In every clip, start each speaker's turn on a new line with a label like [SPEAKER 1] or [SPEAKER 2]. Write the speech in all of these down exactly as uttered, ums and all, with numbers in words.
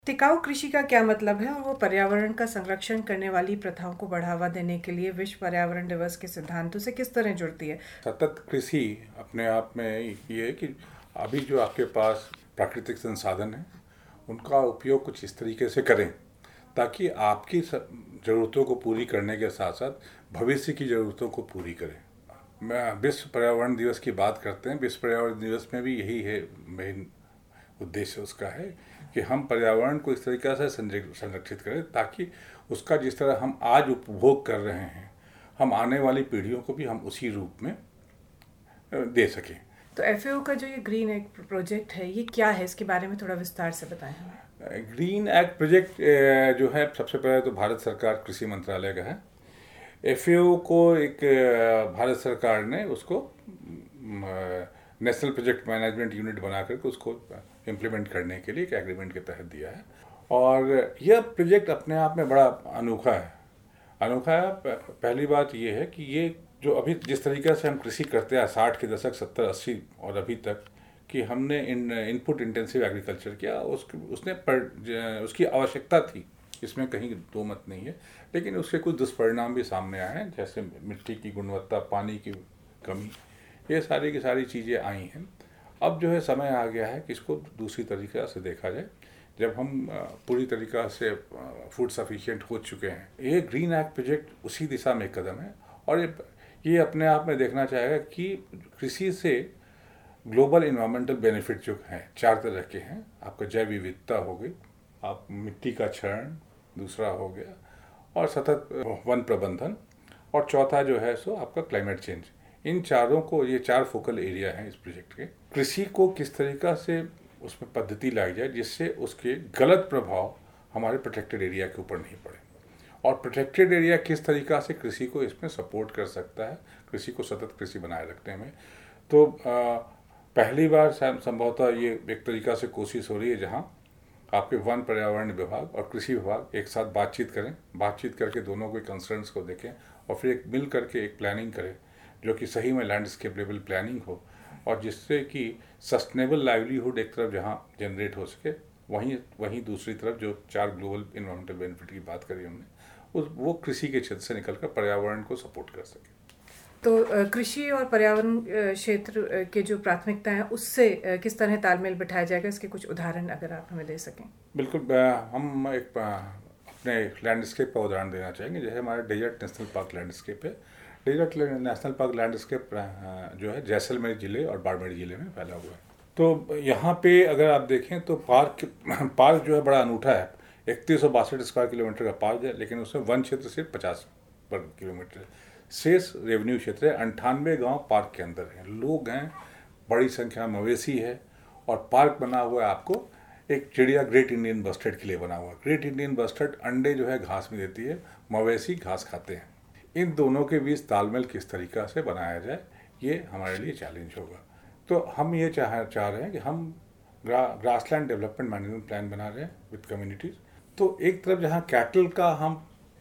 [SPEAKER 1] टिकाऊ कृषि का क्या मतलब है और वो पर्यावरण का संरक्षण करने वाली प्रथाओं को बढ़ावा देने के लिए विश्व पर्यावरण दिवस के सिद्धांतों से किस तरह जुड़ती है?
[SPEAKER 2] सतत कृषि अपने आप में ये है कि अभी जो आपके पास प्राकृतिक संसाधन हैं उनका उपयोग कुछ इस तरीके से करें ताकि आपकी ज़रूरतों को पूरी करने के साथ साथ भविष्य की ज़रूरतों को पूरी करें। मैं विश्व पर्यावरण दिवस की बात करते हैं। विश्व पर्यावरण दिवस में भी यही है, मेन उद्देश्य उसका है कि हम पर्यावरण को इस तरीके से संरक्षित करें ताकि उसका जिस तरह हम आज उपभोग कर रहे हैं हम आने वाली पीढ़ियों को भी हम उसी रूप में दे सकें।
[SPEAKER 1] तो एफ ए ओ का जो ये ग्रीन एक्ट प्रोजेक्ट है ये क्या है, इसके बारे में थोड़ा विस्तार से बताएं हमें।
[SPEAKER 2] ग्रीन एक्ट प्रोजेक्ट जो है सबसे पहले तो भारत सरकार कृषि मंत्रालय का है। एफ ए ओ को एक भारत सरकार ने उसको नेशनल प्रोजेक्ट मैनेजमेंट यूनिट बना करके उसको इम्प्लीमेंट करने के लिए एक एग्रीमेंट के तहत दिया है। और यह प्रोजेक्ट अपने आप में बड़ा अनोखा है। अनोखा है पहली बात ये है कि ये जो अभी जिस तरीके से हम कृषि करते हैं साठ के दशक सत्तर अस्सी और अभी तक कि हमने इन इनपुट इंटेंसिव एग्रीकल्चर किया, उस उसने पर उसकी आवश्यकता थी, इसमें कहीं दो मत नहीं है, लेकिन उसके कुछ दुष्परिणाम भी सामने आए हैं, जैसे मिट्टी की गुणवत्ता, पानी की कमी, ये सारी की सारी चीज़ें आई हैं। अब जो है समय आ गया है कि इसको दूसरी तरीक़े से देखा जाए। जब हम पूरी तरीक़ा से फूड सफिशिएंट हो चुके हैं, ये ग्रीन एक्ट प्रोजेक्ट उसी दिशा में एक कदम है। और ये ये अपने आप में देखना चाहेगा कि कृषि से ग्लोबल इन्वायरमेंटल बेनिफिट जो हैं चार तरह के हैं। आपका जैव विविधता हो गई, आप मिट्टी का क्षरण दूसरा हो गया, और सतत वन प्रबंधन, और चौथा जो है सो आपका क्लाइमेट चेंज। इन चारों को, ये चार फोकल एरिया हैं इस प्रोजेक्ट के। कृषि को किस तरीक़ा से उसमें पद्धति लाई जाए जिससे उसके गलत प्रभाव हमारे प्रोटेक्टेड एरिया के ऊपर नहीं पड़े, और प्रोटेक्टेड एरिया किस तरीक़ा से कृषि को इसमें सपोर्ट कर सकता है, कृषि को सतत कृषि बनाए रखने में। तो आ, पहली बार संभवतः ये एक तरीक़ा से कोशिश हो रही है जहाँ आपके वन पर्यावरण विभाग और कृषि विभाग एक साथ बातचीत करें, बातचीत करके दोनों के कंसर्न्स को देखें और फिर एक मिल करके एक प्लानिंग करें जो कि सही में लैंडस्केप लेवल प्लानिंग हो, और जिससे कि सस्टेनेबल लाइवलीहुड एक तरफ जहाँ जनरेट हो सके, वहीं वहीं दूसरी तरफ जो चार ग्लोबल इन्वायरमेंटल बेनिफिट की बात करी हमने, उस वो कृषि के क्षेत्र से निकलकर पर्यावरण को सपोर्ट कर सके।
[SPEAKER 1] तो कृषि और पर्यावरण क्षेत्र के जो प्राथमिकता है उससे किस तरह तालमेल बिठाया जाएगा, इसके कुछ उदाहरण अगर आप हमें दे सकें।
[SPEAKER 2] बिल्कुल, हम एक अपने लैंडस्केप का उदाहरण देना चाहेंगे। जैसे हमारा डेजर्ट नेशनल पार्क लैंडस्केप है। डेजर्ट नेशनल पार्क लैंडस्केप जो है जैसलमेर ज़िले और बाड़मेर ज़िले में फैला हुआ है। तो यहाँ पे अगर आप देखें तो पार्क पार्क जो है बड़ा अनूठा है। इकतीस सौ बासठ स्क्वायर किलोमीटर का पार्क है, लेकिन उसमें वन क्षेत्र सिर्फ पचास वर्ग किलोमीटर, शेष रेवेन्यू क्षेत्र है। अंठानवे गांव पार्क के अंदर हैं, लोग हैं, बड़ी संख्या में मवेशी है, और पार्क बना हुआ है आपको एक चिड़िया ग्रेट इंडियन बस्टर्ड के लिए बना हुआ है। ग्रेट इंडियन बस्टर्ड अंडे जो है घास में देती है, मवेशी घास खाते हैं। इन दोनों के बीच तालमेल किस तरीक़ा से बनाया जाए, ये हमारे लिए चैलेंज होगा। तो हम ये चाह चाह रहे हैं कि हम ग्रा ग्रासलैंड डेवलपमेंट मैनेजमेंट प्लान बना रहे हैं विद कम्युनिटीज़। तो एक तरफ जहाँ कैटल का हम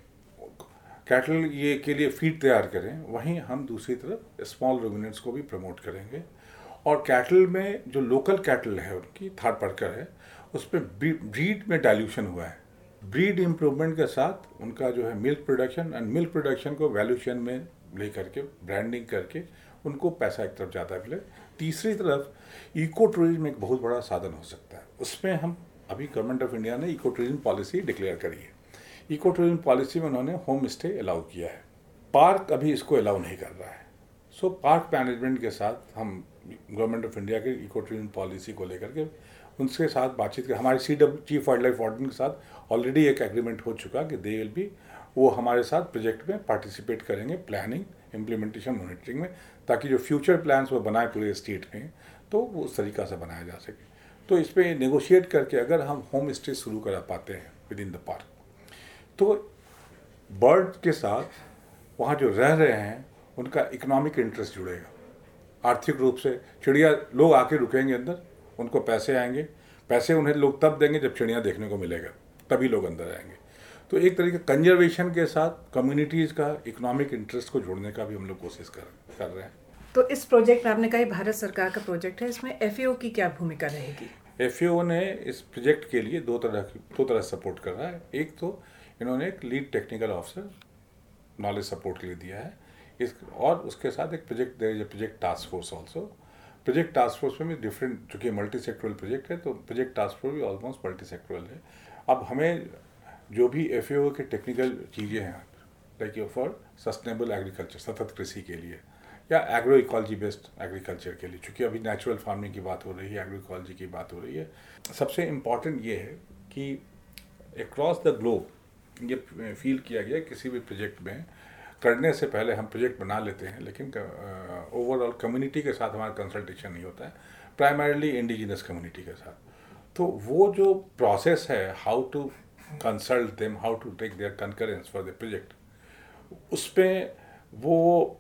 [SPEAKER 2] कैटल ये के लिए फीड तैयार करें, वहीं हम दूसरी तरफ स्मॉल रूमिनेंट्स को भी प्रमोट करेंगे। और कैटल में जो लोकल कैटल है उनकी थारपारकर है, उस पर ब्रीड में डाइल्यूशन हुआ है। ब्रीड इम्प्रूवमेंट के साथ उनका जो है milk production and milk production को वैल्यूशन में ले करके ब्रांडिंग करके उनको पैसा एक तरफ ज़्यादा मिले। तीसरी तरफ इको टूरिज्म एक बहुत बड़ा साधन हो सकता है। उसमें हम अभी गवर्नमेंट ऑफ इंडिया ने इको टूरिज्म पॉलिसी डिक्लेयर करी है। इको टूरिज्म पॉलिसी में उन्होंने होम स्टे अलाउ किया है। पार्क अभी इसको अलाउ नहीं कर रहा है। सो पार्क मैनेजमेंट के साथ हम गवर्नमेंट ऑफ इंडिया के इको टूरिज्म पॉलिसी को लेकर के उनके साथ बातचीत कर, हमारे C W chief wildlife warden के साथ ऑलरेडी एक एग्रीमेंट हो चुका कि दे विल बी वो हमारे साथ प्रोजेक्ट में पार्टिसिपेट करेंगे, प्लानिंग, इम्प्लीमेंटेशन, मॉनिटरिंग में, ताकि जो फ्यूचर प्लान्स वो बनाए पूरे स्टेट में तो वो उस तरीक़ा से बनाया जा सके। तो इस पर नेगोशिएट करके अगर हम होम स्टे शुरू करा पाते हैं विद इन द पार्क, तो बर्ड के साथ वहाँ जो रह रहे हैं उनका इकोनॉमिक इंटरेस्ट जुड़ेगा। आर्थिक रूप से चिड़िया लोग आके रुकेंगे अंदर, उनको पैसे आएंगे, पैसे उन्हें लोग तब देंगे जब चिड़िया देखने को मिलेगा, तभी लोग अंदर आएंगे। तो एक तरीके कंजर्वेशन के साथ कम्युनिटीज़ का इकोनॉमिक इंटरेस्ट को जोड़ने का भी हम लोग कोशिश कर कर रहे हैं।
[SPEAKER 1] तो इस प्रोजेक्ट में आपने कहा भारत सरकार का प्रोजेक्ट है, इसमें एफ ए ओ की क्या भूमिका रहेगी?
[SPEAKER 2] एफ ए ओ ने इस प्रोजेक्ट के लिए दो तरह की दो तरह सपोर्ट कर रहा है। एक तो इन्होंने एक lead technical officer knowledge support के लिए दिया है इस, और उसके साथ एक project project task force also. Project task force में भी डिफरेंट, चूँकि मल्टी सेक्टोरल प्रोजेक्ट है तो प्रोजेक्ट टास्क फोर्स भी ऑलमोस्ट मल्टी सेक्टोरल है। अब हमें जो भी एफ ए ओ के टेक्निकल चीज़ें हैं, लाइक फॉर सस्टेनेबल एग्रीकल्चर, सतत कृषि के लिए, या एग्रो इकोलॉजी बेस्ड एग्रीकल्चर के लिए, चूँकि अभी नेचुरल फार्मिंग की बात हो रही है, एग्रो इकोलॉजी की बात हो रही है, सबसे इम्पॉर्टेंट ये है कि अक्रॉस द ग्लोब ये फील किया गया किसी भी प्रोजेक्ट में करने से पहले हम प्रोजेक्ट बना लेते हैं, लेकिन ओवरऑल कम्युनिटी के साथ हमारा कंसल्टेशन नहीं होता है, प्राइमरीली इंडिजिनस कम्युनिटी के साथ। तो वो जो प्रोसेस है, how to consult them, how to take their concerns for the project, उस पर वो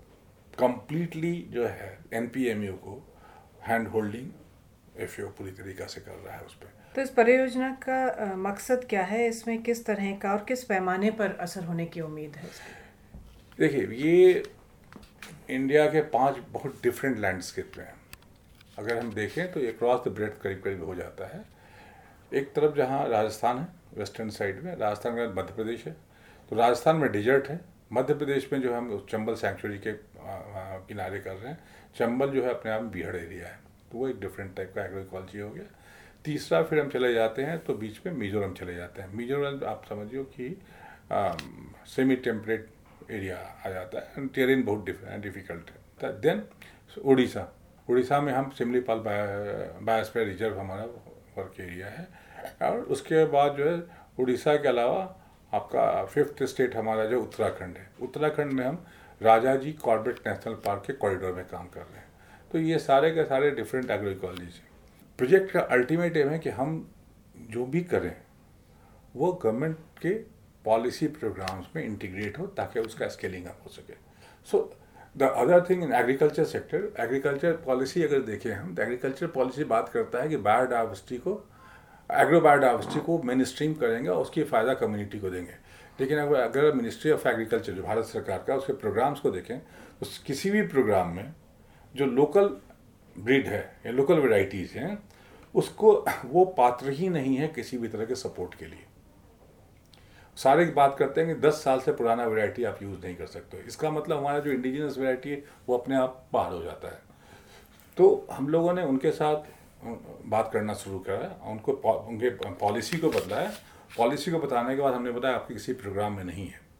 [SPEAKER 2] कंप्लीटली जो है एन पी एम यू को hand holding F A O पूरी तरीक़ा से कर रहा है उस पर।
[SPEAKER 1] तो इस परियोजना का अ, मकसद क्या है, इसमें किस तरह का और किस पैमाने पर असर होने की उम्मीद है इसकी?
[SPEAKER 2] देखिए, ये इंडिया के पांच बहुत डिफरेंट लैंडस्केप हैं। अगर हम देखें तो ये क्रॉस द ब्रेथ करीब करीब हो जाता है। एक तरफ जहाँ राजस्थान है, वेस्टर्न साइड में, राजस्थान के बाद मध्य प्रदेश है, तो राजस्थान में डिजर्ट है। मध्य प्रदेश में जो हम चंबल सैंक्चुरी के किनारे कर रहे हैं, चंबल जो है अपने आप में बीहड़ एरिया है, तो वो एक डिफरेंट टाइप का एग्रो इकोलॉजी हो गया। तीसरा फिर हम चले जाते हैं तो बीच में मिजोरम चले जाते हैं। मिजोरम आप समझिए कि सेमी टेम्परेट एरिया आ जाता है, टेरेन बहुत डिफिकल्ट है। देन उड़ीसा, उड़ीसा में हम सिमलीपाल बायोस्फीयर रिजर्व हमारा वर्क एरिया है, और उसके बाद जो है उड़ीसा के अलावा आपका फिफ्थ स्टेट हमारा जो उत्तराखंड है, उत्तराखंड में हम राजाजी कॉर्बेट नेशनल पार्क के कॉरिडोर में काम कर रहे हैं। तो ये सारे के सारे डिफरेंट एग्रो इकोलॉजीज हैं। प्रोजेक्ट का अल्टीमेट एम है कि हम जो भी करें वो गवर्नमेंट के पॉलिसी प्रोग्राम्स में इंटीग्रेट हो, ताकि उसका स्केलिंग अप हो सके। So the other thing in agriculture sector, agriculture policy अगर देखें हम, तो एग्रीकल्चर पॉलिसी बात करता है कि बायोडाइवर्सिटी को, एग्रो बायोडाइवर्सिटी को मेन स्ट्रीम करेंगे और उसकी फ़ायदा कम्युनिटी को देंगे। लेकिन अगर अगर मिनिस्ट्री ऑफ एग्रीकल्चर जो भारत सरकार का, उसके प्रोग्राम्स को देखें तो किसी भी प्रोग्राम में जो लोकल ब्रीड है या लोकल वेराइटीज़ हैं, उसको वो पात्र ही नहीं है किसी भी तरह के सपोर्ट के लिए। सारे की बात करते हैं कि दस साल से पुराना वैरायटी आप यूज़ नहीं कर सकते, इसका मतलब हमारा जो इंडिजिनस वैरायटी है वो अपने आप बाहर हो जाता है। तो हम लोगों ने उनके साथ बात करना शुरू करा, उनको उनके पॉलिसी को बदलाया। पॉलिसी को बताने के बाद हमने बताया आपके किसी प्रोग्राम में नहीं है।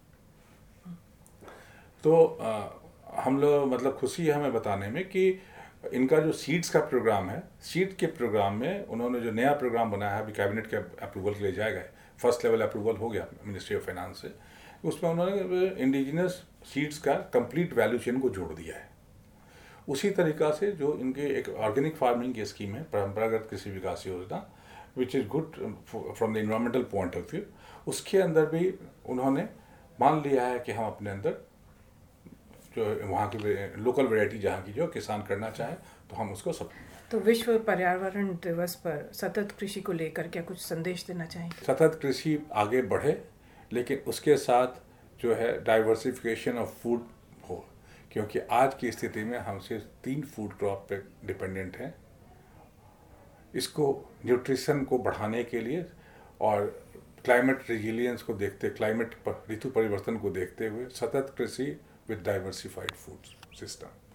[SPEAKER 2] तो आ, हम लोग मतलब खुशी है हमें बताने में कि इनका जो सीड्स का प्रोग्राम है, सीड के प्रोग्राम में उन्होंने जो नया प्रोग्राम बनाया है, अभी कैबिनेट के अप्रूवल के लिए जाएगा, फर्स्ट लेवल अप्रूवल हो गया मिनिस्ट्री ऑफ फाइनेंस से, उसमें उन्होंने इंडिजिनस सीड्स का कंप्लीट वैल्यू चेन को जोड़ दिया है। उसी तरीक़ा से जो इनके एक ऑर्गेनिक फार्मिंग की स्कीम है, परंपरागत Krishi Vikas Yojana, which is good from the environmental point of view, उसके अंदर भी उन्होंने मान लिया है कि हम अपने अंदर जो वहाँ की लोकल वैरायटी जहाँ की जो किसान करना चाहे तो हम उसको सब।
[SPEAKER 1] तो विश्व पर्यावरण दिवस पर सतत कृषि को लेकर क्या कुछ संदेश देना चाहेंगे?
[SPEAKER 2] सतत कृषि आगे बढ़े, लेकिन उसके साथ जो है डाइवर्सिफिकेशन ऑफ फूड हो, क्योंकि आज की स्थिति में हम सिर्फ तीन फूड क्रॉप पे डिपेंडेंट हैं। इसको न्यूट्रिशन को बढ़ाने के लिए और क्लाइमेट रेजिलियंस को देखते, क्लाइमेट ऋतु परिवर्तन को देखते हुए सतत कृषि with diversified food system.